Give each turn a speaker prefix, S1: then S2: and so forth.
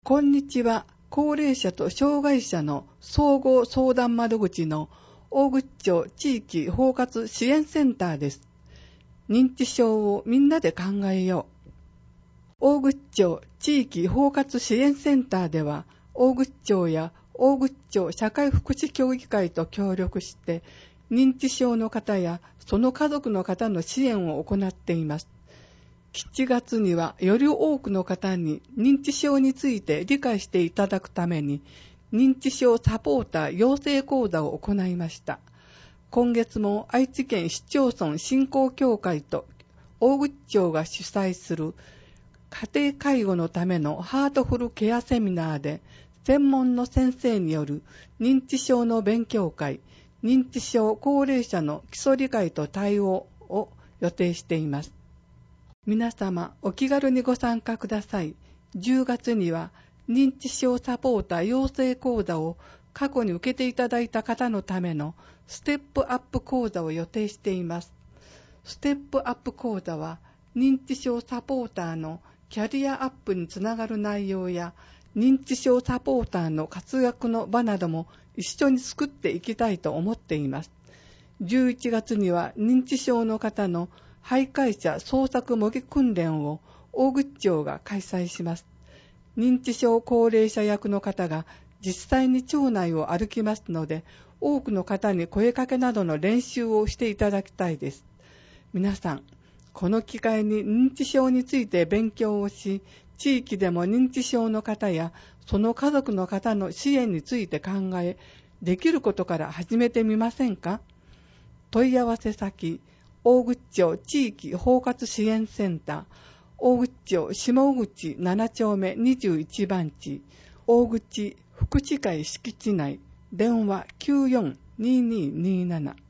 S1: こんにちは。高齢者と障害者の総合相談窓口の大口町地域包括支援センターです。認知症をみんなで考えよう。大口町地域包括支援センターでは、大口町や大口町社会福祉協議会と協力して、認知症の方やその家族の方の支援を行っています。7月にはより多くの方に認知症について理解していただくために、認知症サポーター養成講座を行いました。今月も愛知県市町村振興協会と大口町が主催する家庭介護のためのハートフルケアセミナーで、専門の先生による認知症の勉強会、認知症高齢者の基礎理解と対応を予定しています。皆様お気軽にご参加ください。10月には認知症サポーター養成講座を過去に受けていただいた方のためのステップアップ講座を予定しています。ステップアップ講座は認知症サポーターのキャリアアップにつながる内容や、認知症サポーターの活躍の場なども一緒に作っていきたいと思っています。11月には認知症の方の徘徊者捜索模擬訓練を大口町が開催します。認知症高齢者役の方が実際に町内を歩きますので、多くの方に声かけなどの練習をしていただきたいです。皆さん、この機会に認知症について勉強をし、地域でも認知症の方やその家族の方の支援について考え、できることから始めてみませんか？問い合わせ先、大口町地域包括支援センター、大口町下口7丁目21番地、大口福祉会敷地内、電話942227